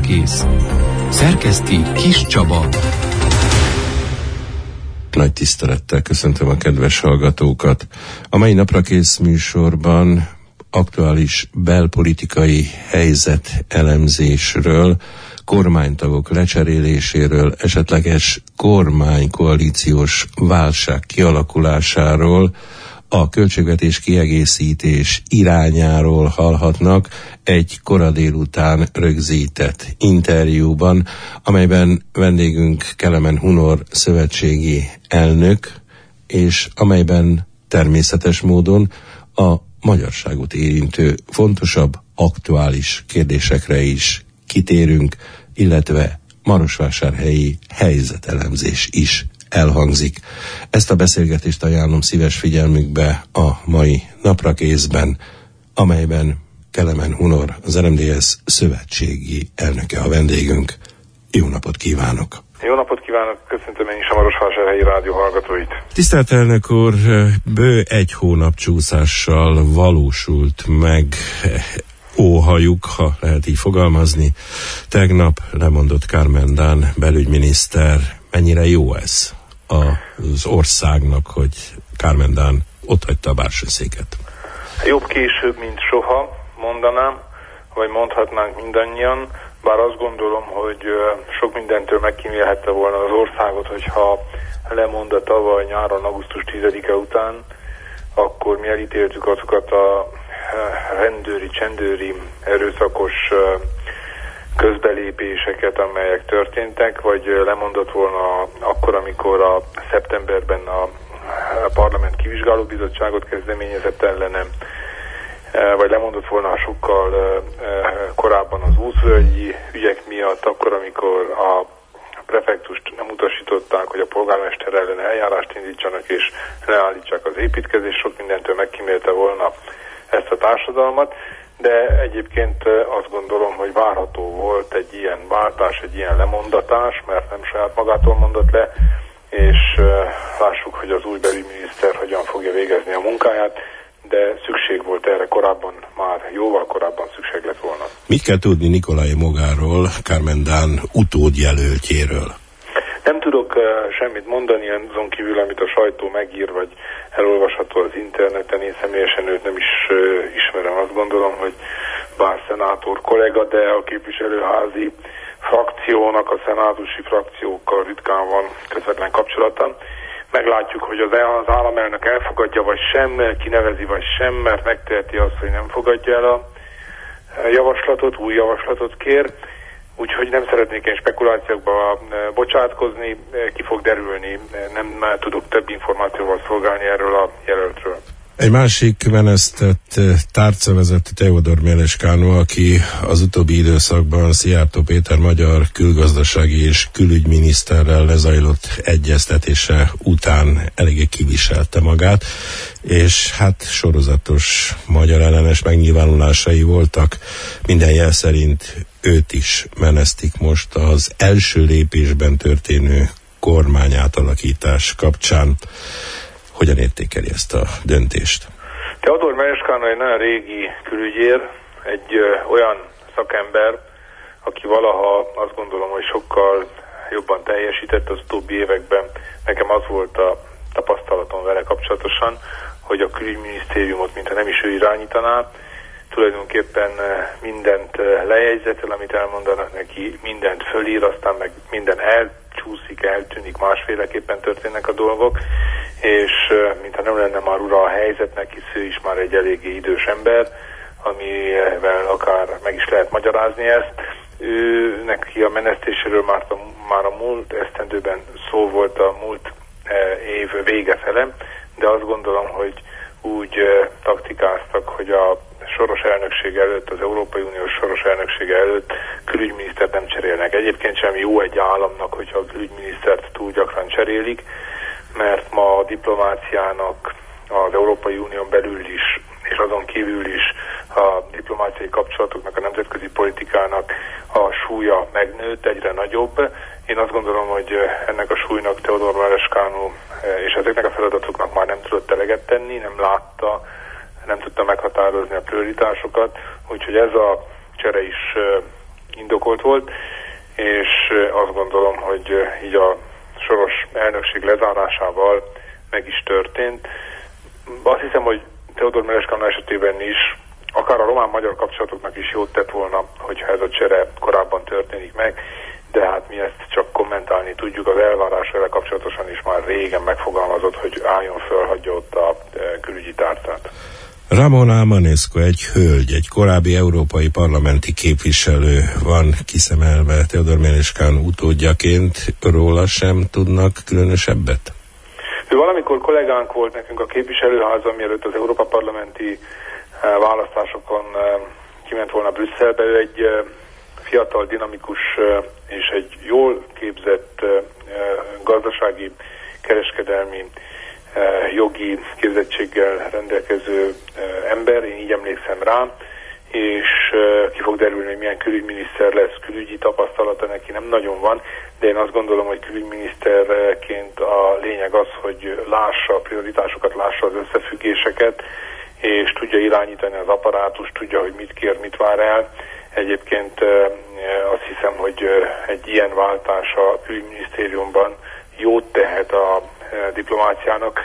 Naprakész. Szerkeszti Kis Csaba. Nagy tisztelettel köszöntöm a kedves hallgatókat. A mai Naprakész műsorban aktuális belpolitikai helyzet elemzésről, kormánytagok lecseréléséről, esetleges kormánykoalíciós válság kialakulásáról, a költségvetés kiegészítés irányáról hallhatnak egy kora délután rögzített interjúban, amelyben vendégünk Kelemen Hunor szövetségi elnök, és amelyben természetes módon a magyarságot érintő fontosabb, aktuális kérdésekre is kitérünk, illetve marosvásárhelyi helyzetelemzés is elhangzik. Ezt a beszélgetést ajánlom szíves figyelmükbe a mai Naprakészben, amelyben Kelemen Hunor, az RMDSZ szövetségi elnöke a vendégünk. Jó napot kívánok! Jó napot kívánok, köszöntöm én is a Marosvásárhelyi rádió hallgatóit. Tisztelt elnök úr, bő egy hónap csúszással valósult meg óhajuk, ha lehet így fogalmazni. Tegnap lemondott Kármán belügyminiszter. Mennyire jó ez az országnak, hogy Kármán otthagyta a bársonyszéket? Jobb később, mint soha, mondanám, vagy mondhatnánk mindannyian, bár azt gondolom, hogy sok mindentől megkímélhette volna az országot, hogyha lemond a tavaly nyáron, augusztus 10-e után, akkor mi elítéltük azokat a rendőri, csendőri, erőszakos közbelépéseket, amelyek történtek, vagy lemondott volna akkor, amikor a szeptemberben a parlament kivizsgálóbizottságot kezdeményezett ellenem, vagy lemondott volna sokkal korábban az Úszvölgyi ügyek miatt, akkor, amikor a prefektust nem utasították, hogy a polgármester ellen eljárást indítsanak és leállítsák az építkezést, sok mindentől megkímélte volna ezt a társadalmat, de egyébként azt gondolom, hogy várható volt egy ilyen váltás, egy ilyen lemondatás, mert nem saját magától mondott le, és lássuk, hogy az új belügyminiszter hogyan fogja végezni a munkáját, de szükség volt erre korábban, már jóval korábban szükség lett volna. Mit kell tudni Nikolai Mogáról, Kármán utódjelöltjéről? Nem tudok semmit mondani azon kívül, amit a sajtó megír, vagy elolvasható az interneten. Én személyesen őt nem is ismerem. Azt gondolom, hogy bár szenátor kollega, de a képviselőházi frakciónak, a szenátusi frakciókkal ritkán van közvetlen kapcsolata. Meglátjuk, hogy az államelnök elfogadja, vagy sem, kinevezi, vagy sem, mert megteheti azt, hogy nem fogadja el a javaslatot, új javaslatot kér. Úgyhogy nem szeretnék én spekulációkba bocsátkozni, ki fog derülni, nem tudok több információval szolgálni erről a jelöltről. Egy másik menesztett tárcavezető Teodor Meleskánó, aki az utóbbi időszakban Szijjártó Péter magyar külgazdasági és külügyminiszterrel lezajlott egyeztetése után eléggé kiviselte magát, és hát sorozatos magyar ellenes megnyilvánulásai voltak. Minden jel szerint őt is menesztik most az első lépésben történő kormányátalakítás kapcsán. Hogyan értékeli ezt a döntést? Teodor Meleskánó egy nagyon régi külügyér, egy olyan szakember, aki valaha azt gondolom, hogy sokkal jobban teljesített az utóbbi években. Nekem az volt a tapasztalatom vele kapcsolatosan, hogy a külügyminisztériumot, mintha nem is ő irányítaná, tulajdonképpen mindent lejegyzetel, amit elmondanak neki, mindent fölír, aztán meg minden elcsúszik, eltűnik, másféleképpen történnek a dolgok, és mintha nem lenne már ura a helyzetnek, hisz ő is már egy eléggé idős ember, amivel akár meg is lehet magyarázni ezt. Ő neki a menesztéséről már a múlt esztendőben szó volt a múlt év vége fele, de azt gondolom, hogy úgy taktikáztak, hogy a soros elnökség előtt, az Európai Uniós soros elnökség előtt külügyminisztert nem cserélnek. Egyébként sem jó egy államnak, hogyha a külügyminisztert túl gyakran cserélik, mert ma a diplomáciának az Európai Unión belül is, és azon kívül is a diplomáciai kapcsolatoknak, a nemzetközi politikának a súlya megnőtt, egyre nagyobb. Én azt gondolom, hogy ennek a súlynak Teodor Meleskánó és ezeknek a feladatoknak már nem tudott eleget tenni, nem látta, nem tudta meghatározni a prioritásokat, úgyhogy ez a csere is indokolt volt, és azt gondolom, hogy így a soros elnökség lezárásával meg is történt. Azt hiszem, hogy Teodor Meles-Kánó esetében is, akár a román-magyar kapcsolatoknak is jót tett volna, hogyha ez a csere korábban történik meg, de hát mi ezt csak kommentálni tudjuk. Az elvárás vele kapcsolatosan is már régen megfogalmazott, hogy álljon föl, hagyja ott a külügyi tárcát. Ramon Ámanescu egy hölgy, egy korábbi európai parlamenti képviselő van kiszemelve Teodor Meles-Kánó utódjaként, róla sem tudnak különösebbet? Ő valamikor kollégánk volt nekünk a képviselőházban, mielőtt az Európa parlamenti választásokon kiment volna Brüsszelbe. Ő egy fiatal, dinamikus és egy jól képzett gazdasági, kereskedelmi, jogi képzettséggel rendelkező ember, én így emlékszem rá, és ki fog derülni, hogy milyen külügyminiszter lesz. Külügyi tapasztalata neki nem nagyon van, de én azt gondolom, hogy külügyminiszterként a lényeg az, hogy lássa a prioritásokat, lássa az összefüggéseket, és tudja irányítani az apparátust, tudja, hogy mit kér, mit vár el. Egyébként azt hiszem, hogy egy ilyen váltás a külügyminisztériumban jót tehet a diplomáciának.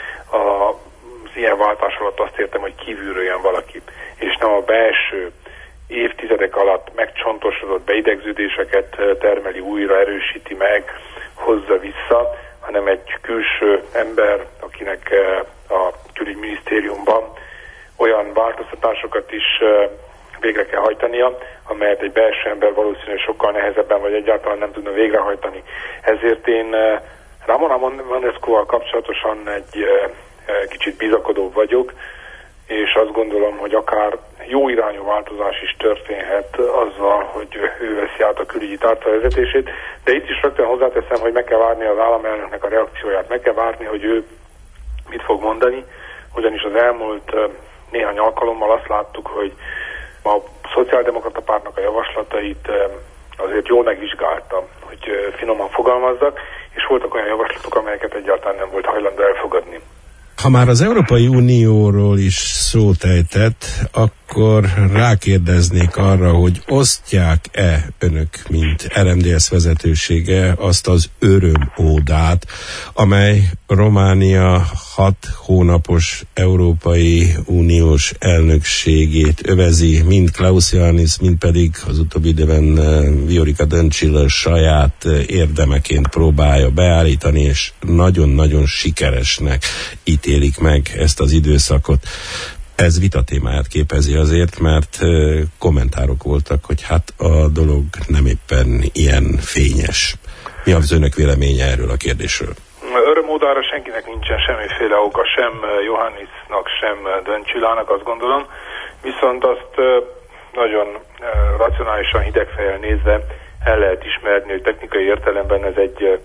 Az ilyen váltás alatt azt értem, hogy kívülről jön valaki, és nem a belső évtizedek alatt megcsontosodott beidegződéseket termeli újra, erősíti meg, hozza vissza, hanem egy külső ember, akinek a külügyminisztériumban olyan változtatásokat is végre kell hajtania, amelyet egy belső ember valószínűleg sokkal nehezebben vagy egyáltalán nem tudna végrehajtani. Ezért én Ramon Ámanescuval kapcsolatosan egy kicsit bizakodó vagyok, és azt gondolom, hogy akár jó irányú változás is történhet azzal, hogy ő veszi át a külügyi tárca vezetését, de itt is rögtön hozzáteszem, hogy meg kell várni az államelnöknek a reakcióját, meg kell várni, hogy ő mit fog mondani, ugyanis az elmúlt néhány alkalommal azt láttuk, hogy a szociáldemokrata pártnak a javaslatait azért jól megvizsgálta, hogy finoman fogalmazzak, és voltak olyan javaslatok, amelyeket egyáltalán nem volt hajlandó elfogadni. Ha már az Európai Unióról is szót ejtett, akkor rákérdeznék arra, hogy osztják-e önök, mint RMDSZ vezetősége azt az örömódát, amely Románia 6 hónapos Európai Uniós elnökségét övezi, mind Klaus Iohannis, mind pedig az utóbbi időben Viorica Dăncilă saját érdemeként próbálja beállítani, és nagyon-nagyon sikeresnek ítélik meg ezt az időszakot. Ez vitatémáját képezi azért, mert kommentárok voltak, hogy hát a dolog nem éppen ilyen fényes. Mi az önök véleménye erről a kérdésről? Örömódára senkinek nincsen semmiféle oka, sem Iohannisnak, sem Dăncilának, azt gondolom. Viszont azt nagyon racionálisan hidegfejjel nézve el lehet ismerni, hogy technikai értelemben ez egy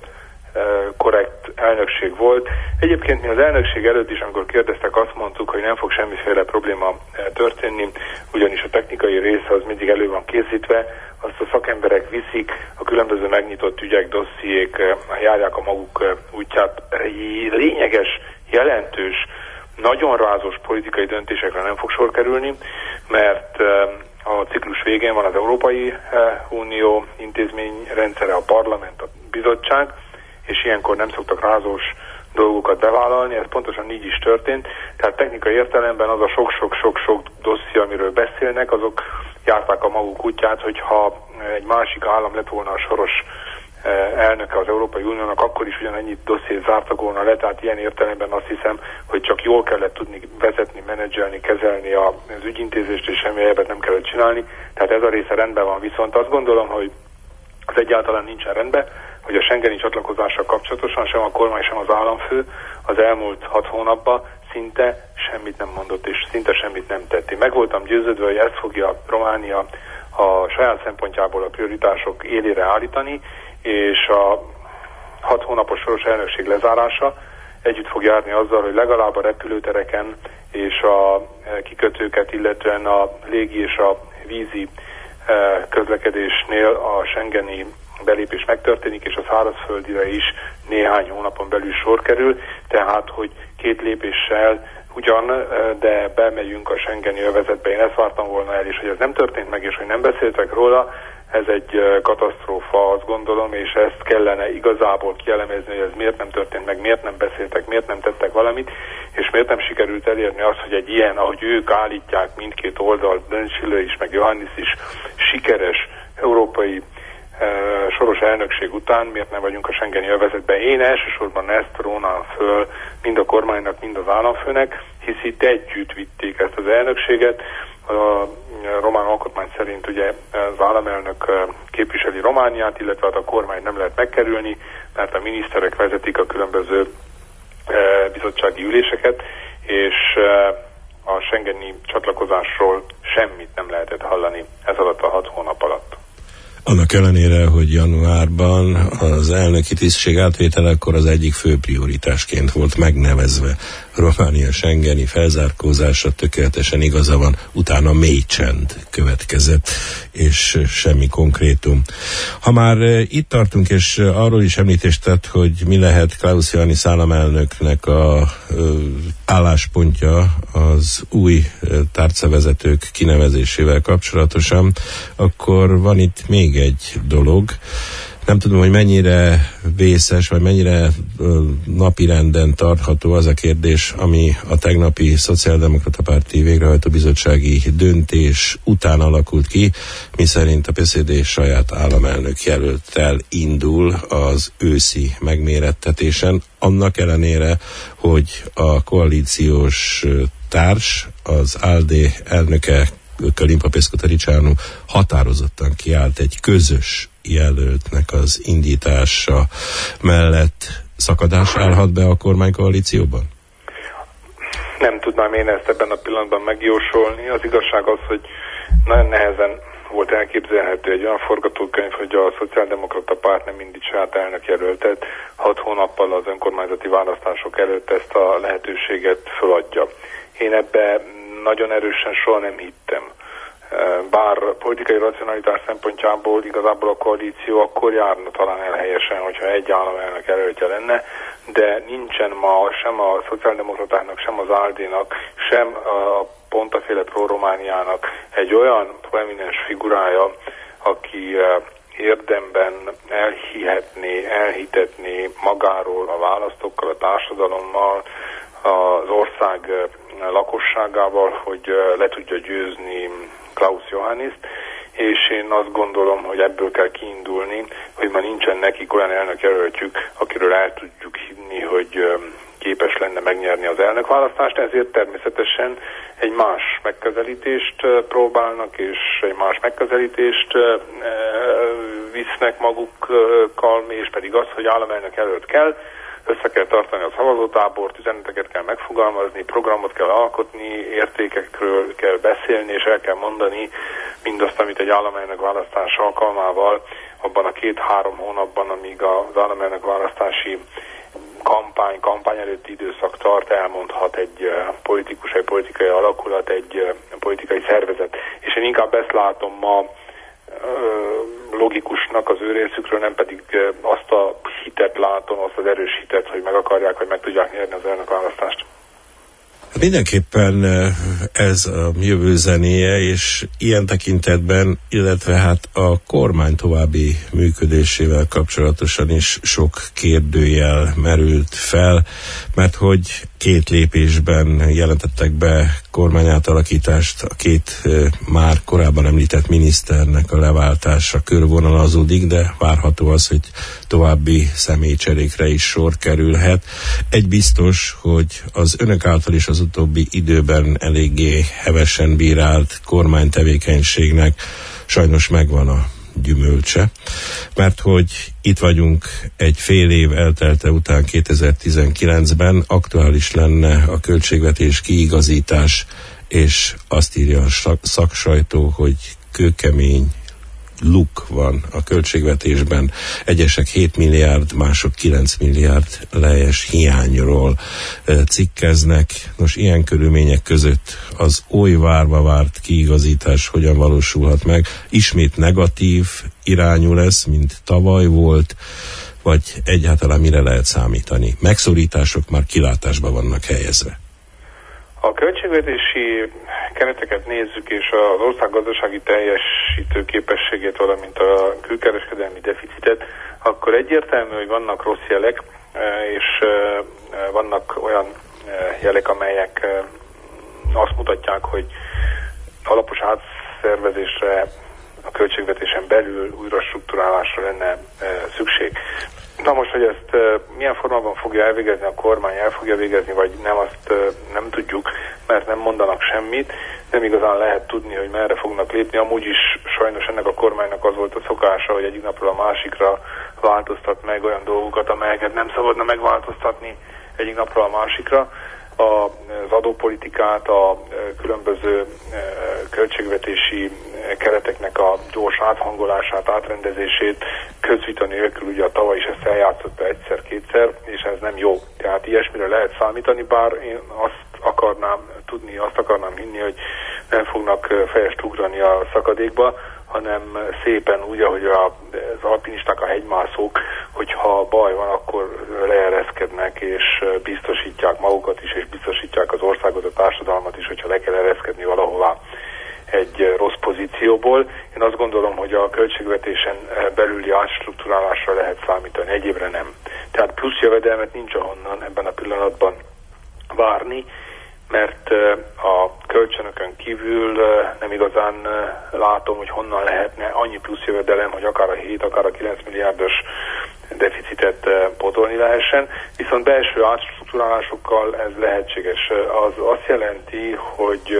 korrekt elnökség volt. Egyébként mi az elnökség előtt is, amikor kérdeztek, azt mondtuk, hogy nem fog semmiféle probléma történni, ugyanis a technikai része az mindig elő van készítve, azt a szakemberek viszik, a különböző megnyitott ügyek, dossziék járják a maguk útját. Lényeges, jelentős, nagyon rázós politikai döntésekre nem fog sor kerülni, mert a ciklus végén van az Európai Unió intézményrendszere, a parlament, a bizottság, és ilyenkor nem szoktak rázós dolgokat bevállalni, ez pontosan így is történt. Tehát technikai értelemben az a sok-sok dosszi, amiről beszélnek, azok járták a maguk útját, hogyha egy másik állam lett volna a soros elnöke az Európai Uniónak, akkor is ugyanennyit dossziét zártak volna le, tehát ilyen értelemben azt hiszem, hogy csak jól kellett tudni vezetni, menedzselni, kezelni az ügyintézést, és semmi egyebet nem kellett csinálni, tehát ez a része rendben van. Viszont azt gondolom, hogy az egyáltalán nincsen rendben, hogy a schengeni csatlakozással kapcsolatosan sem a kormány, sem az államfő az elmúlt 6 hónapban szinte semmit nem mondott, és szinte semmit nem tett. Én meg voltam győződve, hogy ezt fogja Románia a saját szempontjából a prioritások élére állítani, és a 6 hónapos soros elnökség lezárása együtt fog járni azzal, hogy legalább a repülőtereken és a kikötőket, illetően a légi és a vízi közlekedésnél a schengeni belépés megtörténik, és a szárazföldire is néhány hónapon belül sor kerül, tehát, hogy 2 lépéssel ugyan, de bemegyünk a schengeni övezetbe. Én ezt vártam volna el, és hogy ez nem történt meg, és hogy nem beszéltek róla, ez egy katasztrófa, azt gondolom, és ezt kellene igazából kielemezni, hogy ez miért nem történt meg, miért nem beszéltek, miért nem tettek valamit, és miért nem sikerült elérni azt, hogy egy ilyen, ahogy ők állítják mindkét oldal, Döncsile is, meg Johannis is, sikeres európai soros elnökség után, miért nem vagyunk a Schengeni övezetben. Én elsősorban ezt rónám föl mind a kormánynak, mind az államfőnek, hisz itt együtt vitték ezt az elnökséget. A román alkotmány szerint ugye az államelnök képviseli Romániát, illetve a kormány nem lehet megkerülni, mert a miniszterek vezetik a különböző bizottsági üléseket, és a schengeni csatlakozásról semmit nem lehetett hallani ez alatt a 6 hónap alatt. Annak ellenére, hogy januárban az elnöki tisztség átvételekor az egyik fő prioritásként volt megnevezve Románia schengeni felzárkózása, tökéletesen igaza van, utána mély csend következett, és semmi konkrétum. Ha már itt tartunk, és arról is említést tett, hogy mi lehet Klaus Johannis államelnöknek a álláspontja az új tárcavezetők kinevezésével kapcsolatosan, akkor van itt még egy dolog. Nem tudom, hogy mennyire vészes, vagy mennyire napirenden tartható az a kérdés, ami a tegnapi Szociáldemokrata Párti Végrehajtó Bizottsági döntés után alakult ki, miszerint a PSD saját államelnök jelölttel indul az őszi megmérettetésen, annak ellenére, hogy a koalíciós társ, az ALDE elnöke Klimpa Pesco-Taricsanu határozottan kiállt egy közös jelöltnek az indítása mellett. Szakadás állhat be a kormánykoalícióban? Nem tudnám én ezt ebben a pillanatban megjósolni. Az igazság az, hogy nagyon nehezen volt elképzelhető egy olyan forgatókönyv, hogy a Szociáldemokrata Párt nem indít saját elnökjelöltet, 6 hónappal az önkormányzati választások előtt ezt a lehetőséget föladja. Én ebbe nagyon erősen soha nem hittem. Bár politikai racionalitás szempontjából igazából a koalíció akkor járna talán el helyesen, hogyha egy államelnök jelöltje lenne, de nincsen ma sem a szociáldemokratáknak, sem az ALDE-nak, sem a Pontaféle Pro-Romániának egy olyan proeminens figurája, aki érdemben elhitetné magáról, a választókkal, a társadalommal, az ország lakosságával, hogy le tudja győzni Klaus Johannist, és én azt gondolom, hogy ebből kell kiindulni, hogy ma nincsen nekik olyan elnökjelöltjük, akiről el tudjuk hinni, hogy képes lenne megnyerni az elnökválasztást, ezért természetesen egy más megközelítést próbálnak, és egy más megközelítést visznek magukkal, és pedig az, hogy államelnök jelölt kell, össze kell tartani a szavazótábort, üzeneteket kell megfogalmazni, programot kell alkotni, értékekről kell beszélni, és el kell mondani mindazt, amit egy államelnök választás alkalmával abban a 2-3 hónapban, amíg az államelnök választási kampány előtti időszak tart, elmondhat egy politikus, egy politikai alakulat, egy politikai szervezet. És én inkább ezt látom ma logikusnak az ő részükről, nem pedig azt a hitet látom, azt az erős hitet, hogy meg akarják, hogy meg tudják nyerni az elnökválasztást. Mindenképpen ez a jövő zenéje, és ilyen tekintetben, illetve hát a kormány további működésével kapcsolatosan is sok kérdőjel merült fel, mert hogy 2 lépésben jelentettek be kormányátalakítást, a 2 már korábban említett miniszternek a leváltása körvonalazódik, de várható az, hogy további személycserékre is sor kerülhet. Egy biztos, hogy az önök által is az utóbbi időben eléggé hevesen bírált kormánytevékenységnek sajnos megvan a gyümölcse, mert hogy itt vagyunk egy fél év eltelte után 2019-ben, aktuális lenne a költségvetés kiigazítás, és azt írja a szaksajtó, hogy kőkemény luk van a költségvetésben. Egyesek 7 milliárd, mások 9 milliárd teljes hiányról cikkeznek. Nos, ilyen körülmények között az oly várva várt kiigazítás hogyan valósulhat meg? Ismét negatív irányú lesz, mint tavaly volt, vagy egyáltalán mire lehet számítani? Megszorítások már kilátásba vannak helyezve. A költségvetési kereteket nézzük, és az ország gazdasági teljesítő képességét, valamint a külkereskedelmi deficitet, akkor egyértelmű, hogy vannak rossz jelek, és vannak olyan jelek, amelyek azt mutatják, hogy alapos átszervezésre, a költségvetésen belül újra strukturálásra lenne szükség. Na most, hogy ezt milyen formában fogja elvégezni a kormány, el fogja végezni, vagy nem, azt nem tudjuk, mert nem mondanak semmit. Nem igazán lehet tudni, hogy merre fognak lépni. Amúgy is sajnos ennek a kormánynak az volt a szokása, hogy egyik napról a másikra változtat meg olyan dolgokat, amelyeket nem szabadna megváltoztatni egyik napról a másikra. Az adópolitikát, a különböző költségvetési kereteknek a gyors áthangolását, átrendezését közvita nélkül, ugye a tavaly is ezt eljátszotta egyszer-kétszer, és ez nem jó. Tehát ilyesmire lehet számítani, bár én azt akarnám tudni, azt akarnám hinni, hogy nem fognak fejest ugrani a szakadékba, hanem szépen úgy, ahogy az alpinisták, a hegymászók, hogyha baj van, akkor leereszkednek, és biztosítják magukat is, és biztosítják az országot, a társadalmat is, hogyha le kell ereszkedni valahová egy rossz pozícióból. Én azt gondolom, hogy a költségvetésen belüli átstruktúrálásra lehet számítani, egyébre nem. Tehát plusz jövedelmet nincs ahonnan ebben a pillanatban várni, mert a kölcsönökön kívül nem igazán látom, hogy honnan lehetne annyi plusz jövedelem, hogy akár a 7, akár a 9 milliárdos deficitet pótolni lehessen. Viszont belső átstruktúrálásokkal ez lehetséges. Az azt jelenti, hogy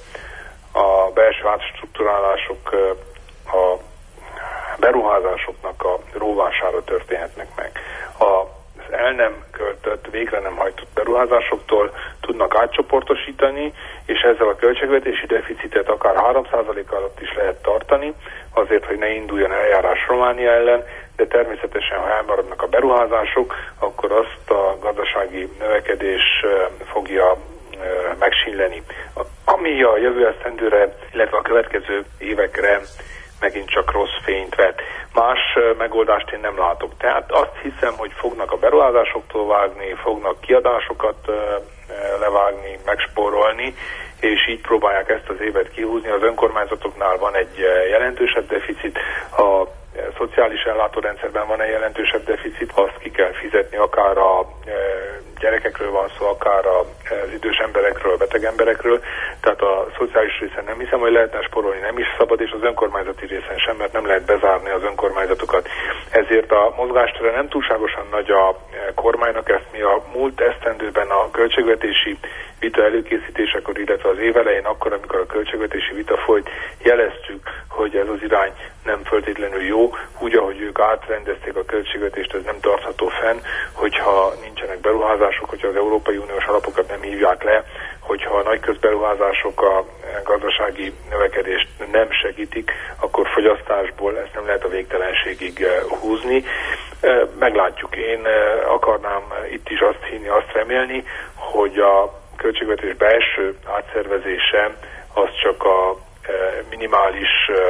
a belső átstruktúrálások a beruházásoknak a róvására történhetnek meg. Az el nem költött, végre nem hajtott beruházásoktól tudnak átcsoportosítani, és ezzel a költségvetési deficitet akár 3% alatt is lehet tartani, azért, hogy ne induljon eljárás Románia ellen, de természetesen, ha elmaradnak a beruházások, akkor azt a gazdasági növekedés fogja megsínleni. Ami a jövő esztendőre, illetve a következő évekre megint csak rossz fényt vet. Más megoldást én nem látok. Tehát azt hiszem, hogy fognak a beruházásoktól vágni, fognak kiadásokat levágni, megspórolni, és így próbálják ezt az évet kihúzni. Az önkormányzatoknál van egy jelentősebb deficit, a szociális ellátórendszerben van egy jelentősebb deficit, azt ki kell fizetni, akár a gyerekekről van szó, akár az idős emberekről, beteg emberekről, tehát a szociális részen nem hiszem, hogy lehetne spórolni, nem is szabad, és az önkormányzati részen sem, mert nem lehet bezárni az önkormányzatokat. Ezért a mozgástere nem túlságosan nagy a kormánynak, ezt mi a múlt esztendőben a költségvetési vita előkészítésekor, illetve az év elején, akkor, amikor a költségvetési vita folyt, jeleztük, hogy ez az irány nem feltétlenül jó, úgy, ahogy ők átrendezték a költségvetést, ez nem tartható fenn, hogyha nincsenek beruházások, hogyha az Európai Uniós alapokat nem hívják le, hogyha a nagy közberuházások a gazdasági növekedést nem segítik, akkor fogyasztásból ezt nem lehet a végtelenségig húzni. Meglátjuk. Én akarnám itt is azt hinni, azt remélni, hogy a költségvetés belső átszervezése az csak a minimális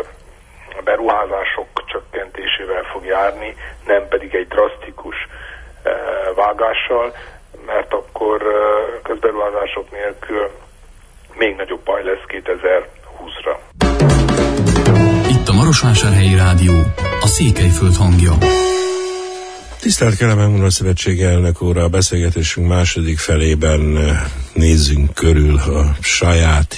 beruházások csökkentésével fog járni, nem pedig egy drasztikus vágással, mert akkor közberuházások nélkül még nagyobb baj lesz 2020-ra. Itt a Marosvásárhelyi Rádió, a Székelyföld hangja. Tisztelt Kelemen Urat Szövetség elnök úr, a beszélgetésünk második felében nézzünk körül a saját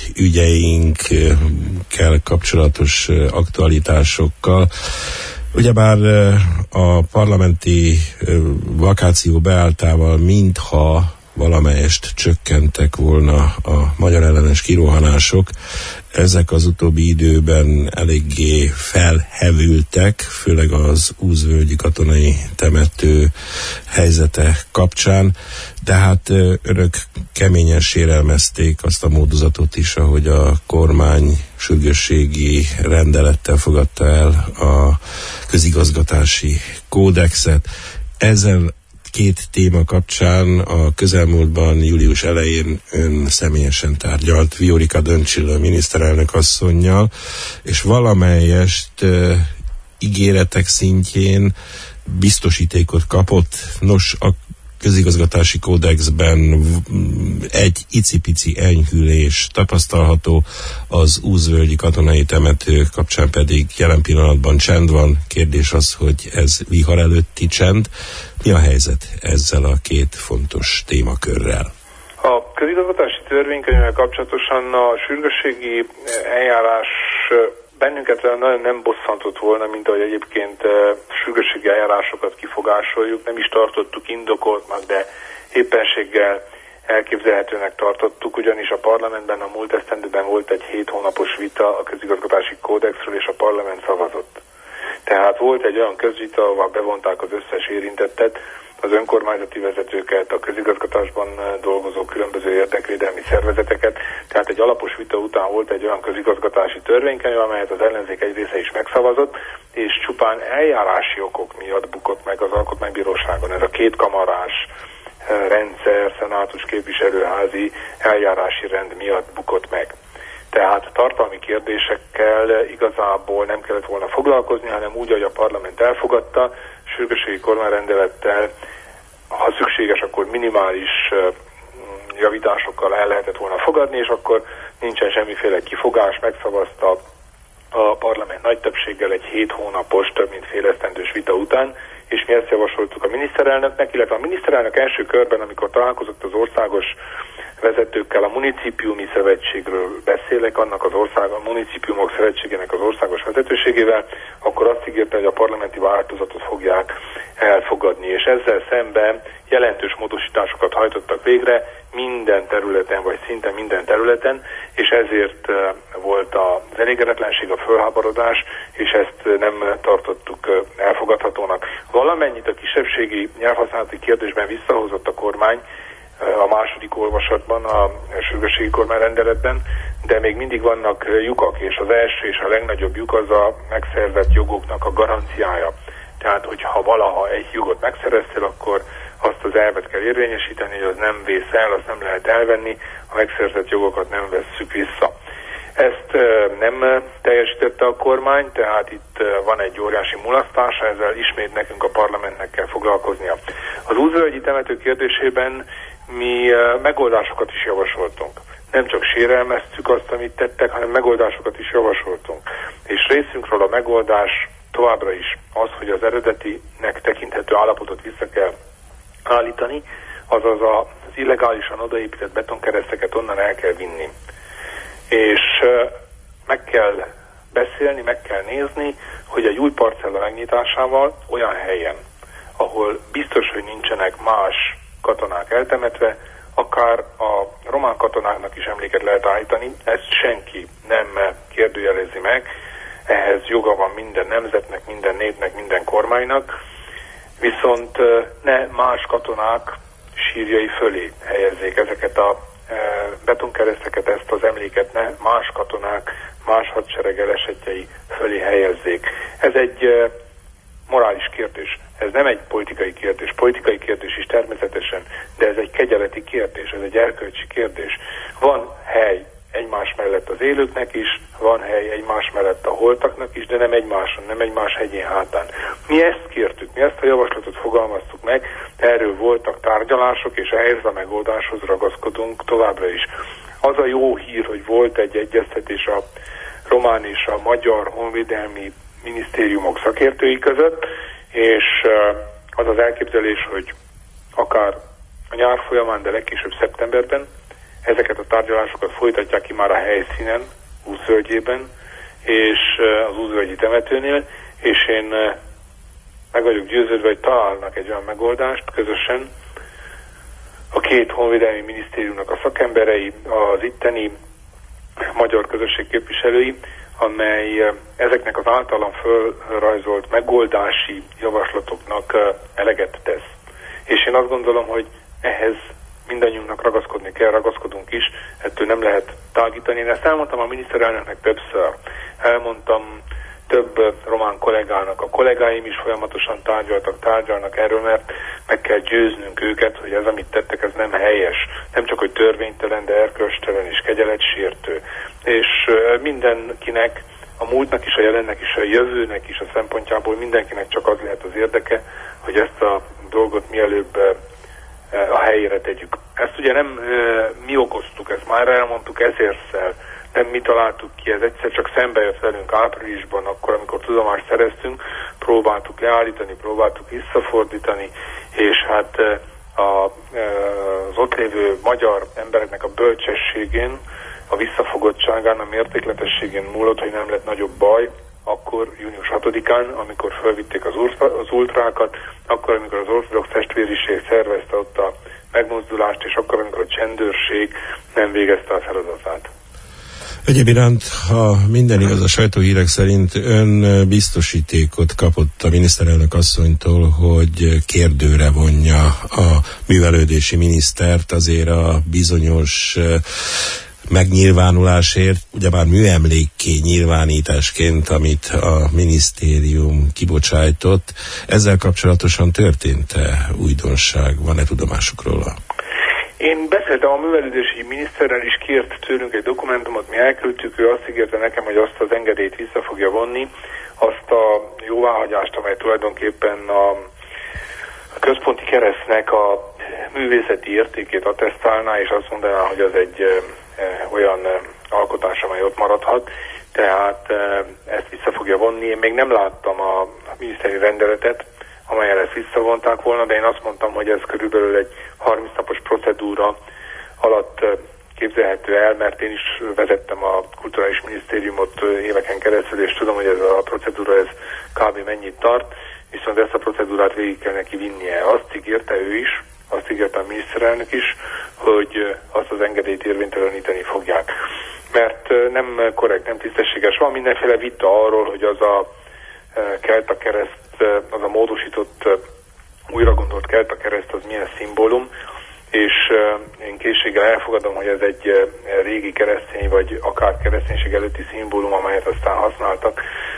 ügyeinkkel kapcsolatos aktualitásokkal. Ugyebár a parlamenti vakáció beálltával mintha valamelyest csökkentek volna a magyar ellenes kirohanások, ezek az utóbbi időben eléggé felhevültek, főleg az Úzvölgyi katonai temető helyzete kapcsán, de hát önök keményen sérelmezték azt a módozatot is, ahogy a kormány sürgősségi rendelettel fogadta el a közigazgatási kódexet. Ezzel két téma kapcsán a közelmúltban július elején ön személyesen tárgyalt Viorica Dăncilă miniszterelnök asszonnyal, és valamelyest ígéretek szintjén biztosítékot kapott. Nos, a közigazgatási kódexben egy icipici enyhülés tapasztalható, az Újvölgyi katonai temető kapcsán pedig jelen pillanatban csend van. Kérdés az, hogy ez vihar előtti csend. Mi a helyzet ezzel a két fontos témakörrel? A közigazgatási törvénykönyvvel kapcsolatosan a sürgősségi eljárás bennünket nagyon nem bosszantott volna, mint ahogy egyébként sürgősségi eljárásokat kifogásoljuk. Nem is tartottuk indokoltnak, de éppenséggel elképzelhetőnek tartottuk, ugyanis a parlamentben a múlt esztendőben volt egy 7 hónapos vita a közigazgatási kódexről, és a parlament szavazott. Tehát volt egy olyan közvita, ahol bevonták az összes érintettet, az önkormányzati vezetőket, a közigazgatásban dolgozó különböző érdekvédelmi szervezeteket. Tehát egy alapos vita után volt egy olyan közigazgatási törvénykönyv, amelyet az ellenzék egy része is megszavazott, és csupán eljárási okok miatt bukott meg az Alkotmánybíróságon. Ez a kétkamarás rendszer, szenátus képviselőházi eljárási rend miatt bukott meg. Tehát tartalmi kérdésekkel igazából nem kellett volna foglalkozni, hanem úgy, ahogy a parlament elfogadta, sürgősségi kormányrendelettel, ha szükséges, akkor minimális javításokkal el lehetett volna fogadni, és akkor nincsen semmiféle kifogás, megszavazta a parlament nagy többséggel egy 7 hónapos, több mint fél esztendős vita után, és mi ezt javasoltuk a miniszterelnöknek, illetve a miniszterelnök első körben, amikor találkozott az országos vezetőkkel, a municipiumi szövetségről beszélek, annak az a municipiumok szövetségének az országos vezetőségével, akkor azt ígérte, hogy a parlamenti változatot fogják elfogadni, és ezzel szemben jelentős módosításokat hajtottak végre minden területen, vagy szinte minden területen, és ezért volt az elégedetlenség, a fölháborodás, és ezt nem tartottuk elfogadhatónak. Valamennyit a kisebbségi nyelvhasználati kérdésben visszahozott a kormány a második olvasatban, a sürgősségi kormányrendeletben, de még mindig vannak lyukak, és az első és a legnagyobb lyuk az a megszerzett jogoknak a garanciája. Tehát, hogyha valaha egy jogot megszereztél, akkor azt az elvet kell érvényesíteni, hogy az nem vész el, azt nem lehet elvenni, a megszerzett jogokat nem vesszük vissza. Ezt nem teljesítette a kormány, tehát itt van egy óriási mulasztása, ezzel ismét nekünk a parlamentnek kell foglalkoznia. Az Újvölgyi temető kérdésében mi megoldásokat is javasoltunk. Nem csak sérelmeztük azt, amit tettek, hanem megoldásokat is javasoltunk. És részünkről a megoldás továbbra is az, hogy az eredetinek tekinthető állapotot vissza kell állítani, azaz az illegálisan odaépített betonkereszteket onnan el kell vinni. És meg kell beszélni, meg kell nézni, hogy egy új parcella megnyitásával olyan helyen, ahol biztos, hogy nincsenek más katonák eltemetve, akár a román katonáknak is emléket lehet állítani, ezt senki nem kérdőjelezi meg, ehhez joga van minden nemzetnek, minden népnek, minden kormánynak, viszont ne más katonák sírjai fölé helyezzék ezeket a betonkereszteket, ezt az emléket ne más katonák, más hadsereg esetjei fölé helyezzék. Ez egy morális kérdés. Ez nem egy politikai kérdés. Politikai kérdés is természetesen, de ez egy kegyeleti kérdés, ez egy erkölcsi kérdés. Van hely egymás mellett az élőknek is, van hely egymás mellett a holtaknak is, de nem egymáson, nem egymás hegyén hátán. Mi ezt kértük, mi ezt a javaslatot fogalmaztuk meg, erről voltak tárgyalások, és ehhez a megoldáshoz ragaszkodunk továbbra is. Az a jó hír, hogy volt egy egyeztetés a román és a magyar honvédelmi minisztériumok szakértői között, és az az elképzelés, hogy akár a nyár folyamán, de legkésőbb szeptemberben ezeket a tárgyalásokat folytatják ki már a helyszínen, Újvölgyében, és az Újvölgyi temetőnél, és én meg vagyok győződve, hogy találnak egy olyan megoldást közösen a két honvédelmi minisztériumnak a szakemberei, az itteni magyar közösség képviselői, amely ezeknek az általam fölrajzolt megoldási javaslatoknak eleget tesz. És én azt gondolom, hogy ehhez mindannyiunknak ragaszkodni kell, ragaszkodunk is, ettől nem lehet tágítani. Én ezt elmondtam a miniszterelnöknek többször. Elmondtam több román kollégának, a kollégáim is folyamatosan tárgyalnak erről, mert meg kell győznünk őket, hogy ez, amit tettek, ez nem helyes. Nem csak, hogy törvénytelen, de erkölcstelen és kegyeletsértő. És mindenkinek, a múltnak is, a jelennek is, a jövőnek is a szempontjából mindenkinek csak az lehet az érdeke, hogy ezt a dolgot mielőbb a helyére tegyük. Ezt ugye nem mi okoztuk, ezt már elmondtuk ezerszer, nem mi találtuk ki, ez egyszer csak szembe jött velünk áprilisban, akkor, amikor tudomást szereztünk, próbáltuk leállítani, próbáltuk visszafordítani, és hát az ott lévő magyar embereknek a bölcsességén, a visszafogottságán, a mértékletességén múlott, hogy nem lett nagyobb baj, akkor június 6-án, amikor fölvitték az ultrákat, akkor, amikor az ortodox testvériség szervezte ott a megmozdulást, és akkor, amikor a csendőrség nem végezte a feladatát. Egyéb iránt, ha minden igaz, a sajtóhírek szerint ön biztosítékot kapott a miniszterelnök asszonytól, hogy kérdőre vonja a művelődési minisztert azért a bizonyos megnyilvánulásért, ugyebár műemlékké nyilvánításként, amit a minisztérium kibocsájtott. Ezzel kapcsolatosan történt-e újdonság? Van-e tudomásuk róla? Én beszéltem a művelődési miniszterrel, is kért tőlünk egy dokumentumot, mi elküldtük, ő azt ígérte nekem, hogy azt az engedélyt vissza fogja vonni, azt a jóváhagyást, amely tulajdonképpen a központi keresztnek a művészeti értékét attesztálná, és azt mondaná, hogy az egy olyan alkotás, amely ott maradhat, tehát ezt vissza fogja vonni. Én még nem láttam a miniszteri rendeletet, amelyen ezt visszavonták volna, de én azt mondtam, hogy ez körülbelül egy 30 napos procedúra alatt képzelhető el, mert én is vezettem a Kulturális Minisztériumot éveken keresztül, és tudom, hogy ez a procedúra ez kb. Mennyit tart, viszont ezt a procedúrát végig kell neki vinnie. Azt ígérte ő is, azt ígérte a miniszterelnök is, hogy azt az engedélyt érvényteleníteni fogják. Mert nem korrekt, nem tisztességes. Van mindenféle vita arról, hogy az a kelta kereszt, az a módosított, újra gondolt kelta kereszt, az milyen szimbólum, és én készséggel elfogadom, hogy ez egy régi keresztény, vagy akár kereszténység előtti szimbólum, amelyet aztán használtak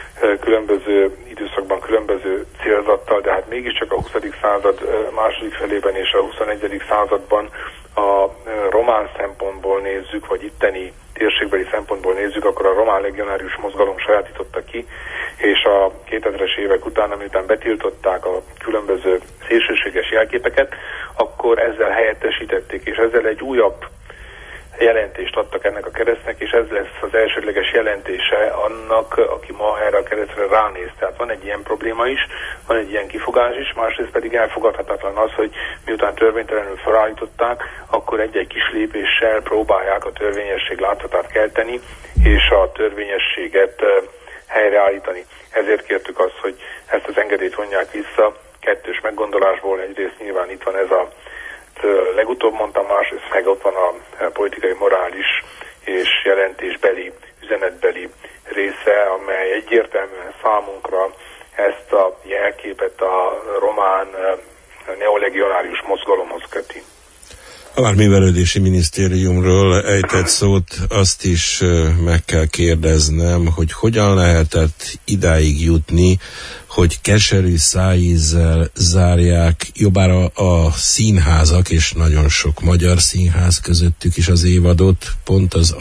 különböző időszakban, különböző célzattal, de hát mégiscsak a 20. század második felében és a 21. században a román szempontból nézzük, vagy itteni térségbeli szempontból nézzük, akkor a román legionárius mozgalom sajátította ki, és a 2000-es évek után, amiután betiltották a különböző szélsőséges jelképeket, akkor ezzel helyettesítették, és ezzel egy újabb jelentést adtak ennek a keresztnek, és ez lesz az elsődleges jelentése annak, aki ma erre a keresztre ránéz. Tehát van egy ilyen probléma is, van egy ilyen kifogás is, másrészt pedig elfogadhatatlan az, hogy miután törvénytelenül felállították, akkor egy-egy kis lépéssel próbálják a törvényesség láthatát kelteni, és a törvényességet helyreállítani. Ezért kértük azt, hogy ezt az engedélyt vonják vissza, kettős meggondolásból. Egyrészt nyilván itt van ez a legutóbb mondtam, másrészt meg ott van a politikai, morális és jelentésbeli, üzenetbeli része, amely egyértelműen számunkra ezt a jelképet a román neolegionárius mozgalomhoz köti. A már művelődési minisztériumról ejtett szót, azt is meg kell kérdeznem, hogy hogyan lehetett idáig jutni, hogy keserű szájízzel zárják, jobbára a színházak, és nagyon sok magyar színház közöttük is az évadot, pont az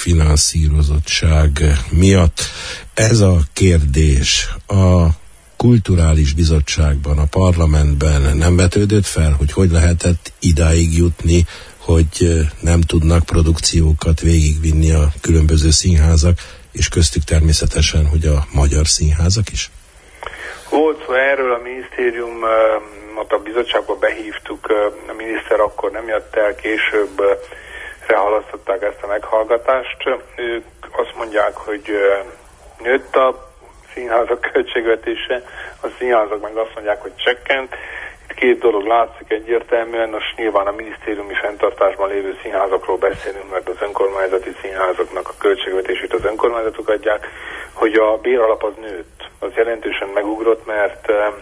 alulfinanszírozottság miatt. Ez a kérdés a Kulturális Bizottságban, a parlamentben nem vetődött fel, hogy lehetett idáig jutni, hogy nem tudnak produkciókat végigvinni a különböző színházak, és köztük természetesen, hogy a magyar színházak is? Volt szó erről, a minisztériumot a bizottságba behívtuk, a miniszter akkor nem jött el, később halasztották ezt a meghallgatást. Ők azt mondják, hogy nőtt a színházak költségvetése, a színházak meg azt mondják, hogy csökkent. Itt két dolog látszik egyértelműen, most nyilván a minisztériumi fenntartásban lévő színházakról beszélünk, mert az önkormányzati színházaknak a költségvetését az önkormányzatok adják, hogy a béralap az nőtt. Az jelentősen megugrott, mert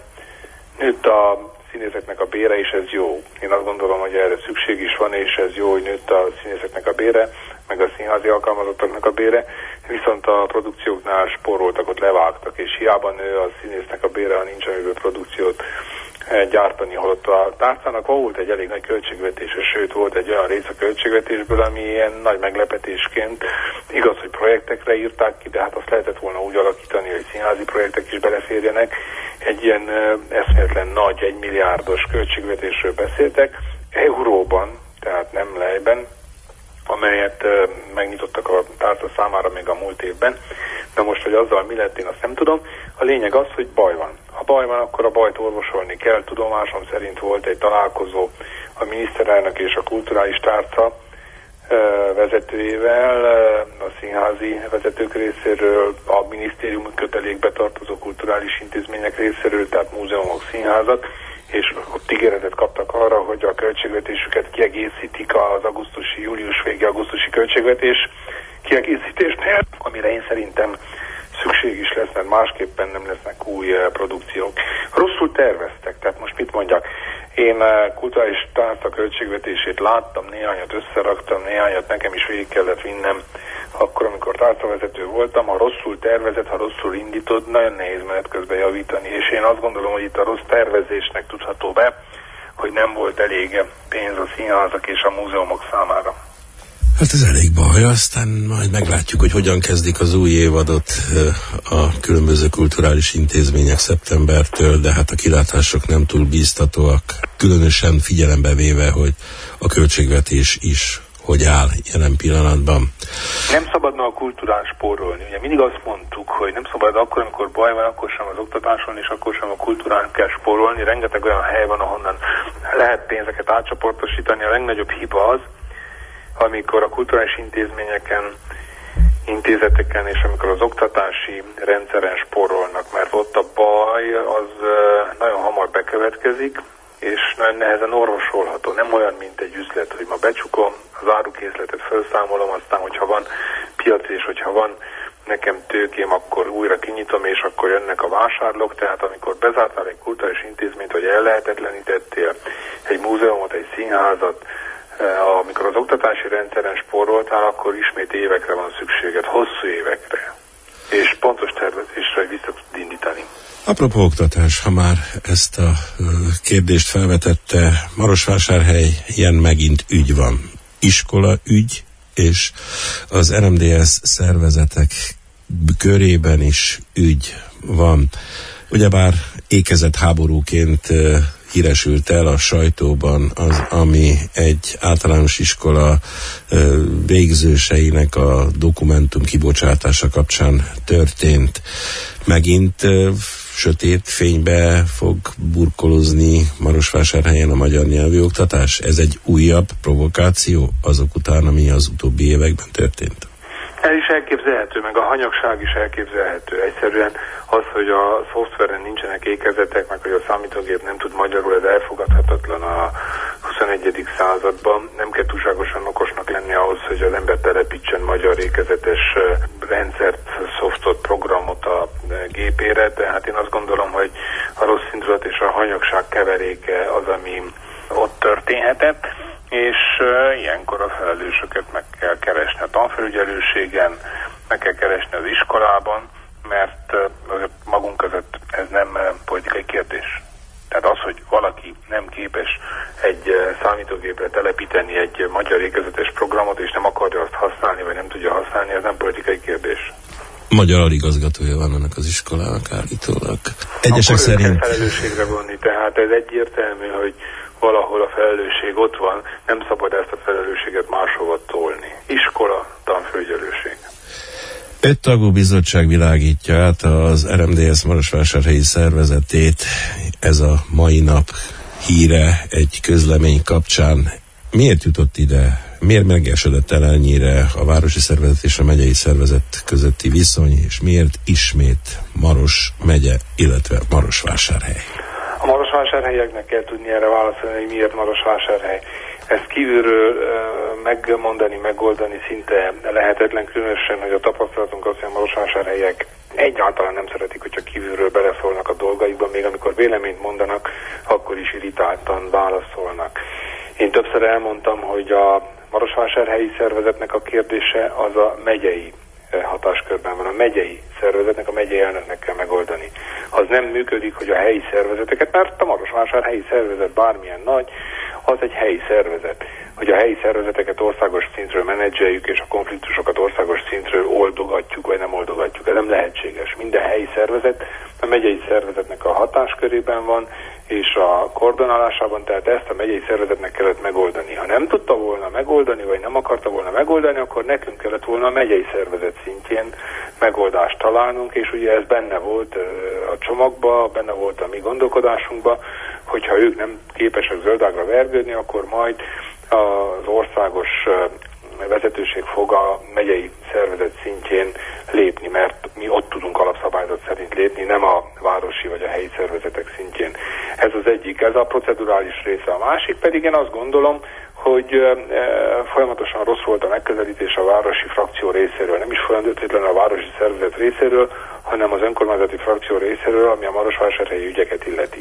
nőtt a színészeknek a bére, és ez jó. Én azt gondolom, hogy erre szükség is van, és ez jó, hogy nőtt a színészeknek a bére, meg a színházi alkalmazottaknak a bére, viszont a produkcióknál spóroltak, ott levágtak, és hiába nő a színésznek a bére, ha nincs amiből produkciót gyártani, holott a tárcának volt egy elég nagy költségvetése, sőt volt egy olyan rész a költségvetésből, ami ilyen nagy meglepetésként, igaz, hogy projektekre írták ki, de hát azt lehetett volna úgy alakítani, hogy színházi projektek is beleférjenek. Egy ilyen eszméletlen nagy, 1 milliárdos költségvetésről beszéltek, euróban, tehát nem lejben, amelyet megnyitottak a tárca számára még a múlt évben. De most, hogy azzal mi lett, én azt nem tudom. A lényeg az, hogy baj van. Ha baj van, akkor a bajt orvosolni kell. Tudomásom szerint volt egy találkozó a miniszterelnök és a kulturális tárca vezetőjével, a színházi vezetők részéről, a minisztérium kötelékbe tartozó kulturális intézmények részéről, tehát múzeumok, színházak, és ott ígéretet kaptak arra, hogy a költségvetésüket kiegészítik az július végi augusztusi költségvetés kiegészítésnél, amire én szerintem szükség is lesz, mert másképpen nem lesznek új produkciók. Rosszul terveztek, tehát most mit mondjak? Én kulturális tárca költségvetését láttam, néhányat összeraktam, néhányat nekem is végig kellett vinnem, akkor, amikor tárcavezető voltam. Ha rosszul tervezett, ha rosszul indítod, nagyon nehéz menet közben javítani, és én azt gondolom, hogy itt a rossz tervezésnek tudható be, hogy nem volt elég pénz a színházak és a múzeumok számára. Hát ez elég baj, aztán majd meglátjuk, hogy hogyan kezdik az új évadot a különböző kulturális intézmények szeptembertől, de hát a kilátások nem túl bíztatóak, különösen figyelembe véve, hogy a költségvetés is hogy áll jelen pillanatban. Nem szabadna a kultúrán spórolni. Ugye mindig azt mondtuk, hogy nem szabad akkor, amikor baj van, akkor sem az oktatáson, és akkor sem a kultúrán kell spórolni. Rengeteg olyan hely van, ahonnan lehet pénzeket átcsoportosítani. A legnagyobb hiba az, amikor a kulturális intézményeken, intézeteken és amikor az oktatási rendszeren spórolnak, mert ott a baj az nagyon hamar bekövetkezik, és nagyon nehezen orvosolható. Nem olyan, mint egy üzlet, hogy ma becsukom, az árukészletet felszámolom, aztán, hogyha van piac és hogyha van nekem tőkém, akkor újra kinyitom, és akkor jönnek a vásárlók. Tehát amikor bezártál egy kulturális intézményt, vagy ellehetetlenítettél egy múzeumot, egy színházat, amikor az oktatási rendszeren spóroltál, akkor ismét évekre van szükséged, hosszú évekre, és pontos tervezésre, hogy vissza tud indítani. Apropó oktatás, ha már ezt a kérdést felvetette, Marosvásárhelyen megint ügy van. Iskola ügy, és az RMDSZ szervezetek körében is ügy van. Ugyebár ékezett háborúként híresült el a sajtóban az, ami egy általános iskola végzőseinek a dokumentum kibocsátása kapcsán történt. Megint sötét fénybe fog burkolozni Marosvásárhelyen a magyar nyelvű oktatás? Ez egy újabb provokáció azok után, ami az utóbbi években történt? Ez is elképzelhető, meg a hanyagság is elképzelhető. Egyszerűen az, hogy a szoftveren nincsenek ékezetek, meg hogy a számítógép nem tud magyarul, ez elfogadhatatlan a 21. században. Nem kell túlságosan okosnak lenni ahhoz, hogy az ember telepítsen magyar ékezetes rendszert, szoftot, programot a gépére. Tehát én azt gondolom, hogy a rossz indulat és a hanyagság keveréke az, ami ott történhetett, és ilyenkor a felelősöket meg kell keresni a tanfelügyelőségen, meg kell keresni az iskolában, mert magunk között ez nem politikai kérdés. Tehát az, hogy valaki nem képes egy számítógépre telepíteni egy magyar ékezetes programot, és nem akarja azt használni, vagy nem tudja használni, ez nem politikai kérdés. Magyar aligazgatója van annak az iskolának állítólag. Egyesek szerint felelősségre vonni, tehát ez egyértelmű, hogy valahol a felelősség ott van, nem szabad ezt a felelősséget máshova tolni. Iskola, tanfelügyelőség. 5 tagú bizottság világítja át az RMDSZ Marosvásárhelyi szervezetét. Ez a mai nap híre egy közlemény kapcsán. Miért jutott ide? Miért megesedett el ennyire a városi szervezet és a megyei szervezet közötti viszony, és miért ismét Maros megye, illetve Marosvásárhely? A marosvásárhelyieknek kell tudni erre válaszolni, hogy miért Marosvásárhely. Ezt kívülről megmondani, megoldani szinte lehetetlen, különösen, hogy a tapasztalatunk az, hogy a marosvásárhelyiek egyáltalán nem szeretik, hogyha kívülről beleszólnak a dolgaikba, még amikor véleményt mondanak, akkor is irritáltan válaszolnak. Én többször elmondtam, hogy a marosvásárhelyi szervezetnek a kérdése az a megyei hatáskörben van. A megyei szervezetnek, a megyei elnöknek kell megoldani. Az nem működik, hogy a helyi szervezeteket, mert a Marosvásárhelyi szervezet bármilyen nagy, az egy helyi szervezet. hogy a helyi szervezeteket országos szintről menedzseljük, és a konfliktusokat országos szintről oldogatjuk, vagy nem oldogatjuk. Ez nem lehetséges. Minden helyi szervezet a megyei szervezetnek a hatáskörében van, és a koordinálásában, tehát ezt a megyei szervezetnek kellett megoldani. Ha nem tudta volna megoldani, vagy nem akarta volna megoldani, akkor nekünk kellett volna a megyei szervezet szintjén megoldást találnunk, és ugye ez benne volt a csomagba, benne volt a mi gondolkodásunkba, hogyha ők nem képesek zöldágra vergődni, akkor majd az országos vezetőség fog a megyei szervezet szintjén lépni, mert mi ott tudunk alapszabályzat szerint lépni, nem a városi vagy a helyi szervezetek szintjén. Ez az egyik, ez a procedurális része. A másik pedig én azt gondolom, hogy folyamatosan rossz volt a megközelítés a városi frakció részéről. Nem is feltétlenül a városi szervezet részéről, hanem az önkormányzati frakció részéről, ami a marosvásárhelyi ügyeket illeti.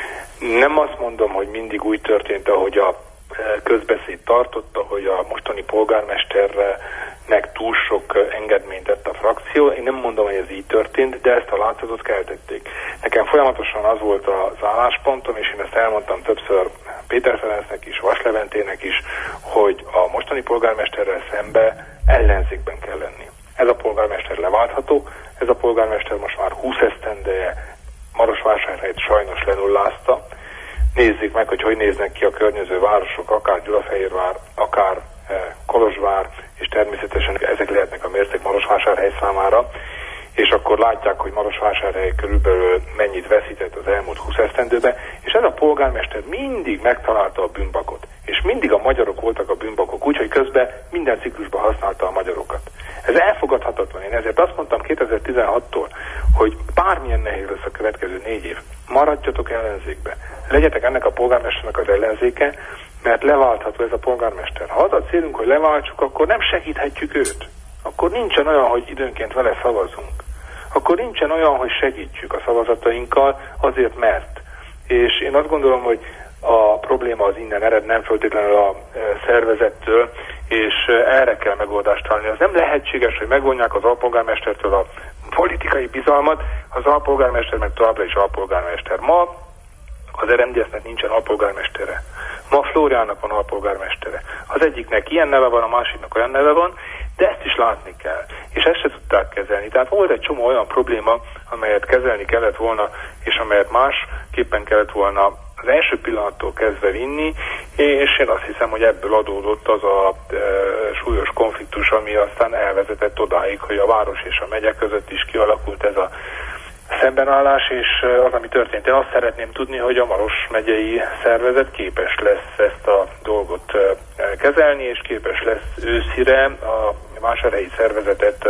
Nem azt mondom, hogy mindig úgy történt, ahogy a közbeszéd tartotta, hogy a mostani polgármesternek túl sok engedményt tett a frakció. Én nem mondom, hogy ez így történt, de ezt a látszatot keltették. Nekem folyamatosan az volt az álláspontom, és én ezt elmondtam többször Péter Ferencnek is, Vas Leventének is, hogy a mostani polgármesterrel szembe ellenzékben kell lenni. Ez a polgármester leváltható, ez a polgármester most már 20 esztendeje Marosvásárhelyt sajnos lenullázta. Nézzék meg, hogy néznek ki a környező városok, akár Gyulafehérvár, akár Kolozsvár, és természetesen ezek lehetnek a mérték Marosvásárhely számára, és akkor látják, hogy Marosvásárhely körülbelül mennyit veszített az elmúlt 20 esztendőben, és ez a polgármester mindig megtalálta a bűnbakot, és mindig a magyarok voltak a bűnbakok, úgyhogy közben minden ciklusban használta a magyarokat. Ez elfogadhatatlan. Én ezért azt mondtam 2016-tól, hogy bármilyen nehéz lesz a következő 4 év, maradjatok ellenzékbe. Legyetek ennek a polgármesternek az ellenzéke, mert leváltható ez a polgármester. Ha az a célunk, hogy leváltsuk, akkor nem segíthetjük őt. Akkor nincsen olyan, hogy időnként vele szavazunk. Akkor nincsen olyan, hogy segítsük a szavazatainkkal azért, mert. És én azt gondolom, hogy a probléma az innen ered, nem feltétlenül a szervezettől, és erre kell megoldást találni. Az nem lehetséges, hogy megvonják az alpolgármestertől a politikai bizalmat, az alpolgármester meg továbbra is alpolgármester. Ma az RMDS-nek nincsen alpolgármestere. Ma Flóriának van alpolgármestere. Az egyiknek ilyen neve van, a másiknak olyan neve van, de ezt is látni kell. És ezt se tudták kezelni. Tehát volt egy csomó olyan probléma, amelyet kezelni kellett volna, és amelyet másképpen kellett volna az első pillanattól kezdve vinni, és én azt hiszem, hogy ebből adódott az a súlyos konfliktus, ami aztán elvezetett odáig, hogy a város és a megye között is kialakult ez a szembenállás, és az, ami történt. Én azt szeretném tudni, hogy a Maros megyei szervezet képes lesz ezt a dolgot kezelni, és képes lesz őszire a vásárhelyi szervezetet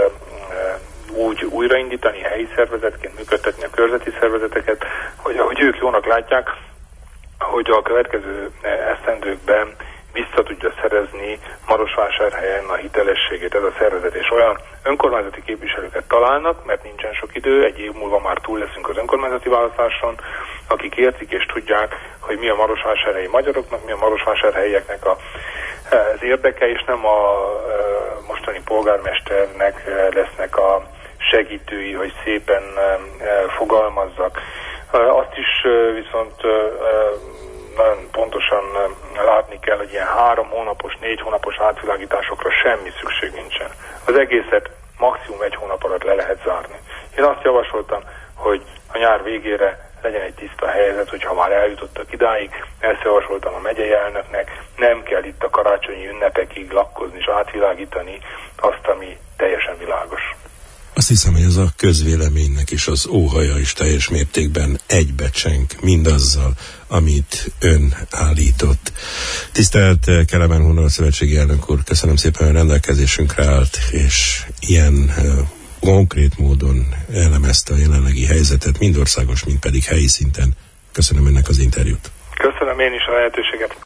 úgy újraindítani, helyi szervezetként működtetni a körzeti szervezeteket, hogy ahogy ők jónak látják, hogy a következő esztendőkben vissza tudja szerezni Marosvásárhelyen a hitelességét ez a szervezet, és olyan önkormányzati képviselőket találnak, mert nincsen sok idő, 1 év múlva már túl leszünk az önkormányzati választáson, akik értik és tudják, hogy mi a marosvásárhelyi magyaroknak, mi a marosvásárhelyieknek az érdeke, és nem a mostani polgármesternek lesznek a segítői, hogy szépen fogalmazzak. Azt is viszont nagyon pontosan látni kell, hogy ilyen 3 hónapos, 4 hónapos átvilágításokra semmi szükség nincsen. Az egészet maximum 1 hónap alatt le lehet zárni. Én azt javasoltam, hogy a nyár végére legyen egy tiszta helyzet, hogyha már eljutottak idáig, ezt javasoltam a megyei elnöknek, nem kell itt a karácsonyi ünnepekig lakkozni és átvilágítani azt, ami teljesen világos. Azt hiszem, hogy ez a közvéleménynek is az óhaja is teljes mértékben egybecseng mindazzal, amit ön állított. Tisztelt Kelemen Hunor szövetségi elnök úr, köszönöm szépen, hogy rendelkezésünkre állt, és ilyen konkrét módon elemezte a jelenlegi helyzetet, mind országos, mind pedig helyi szinten. Köszönöm önnek az interjút. Köszönöm én is a lehetőséget.